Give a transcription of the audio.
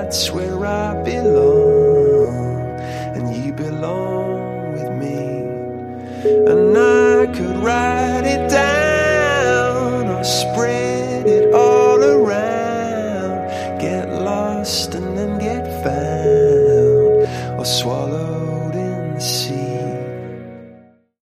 that's where I belong, and you belong with me. And I could write it down or spread it all around, get lost and then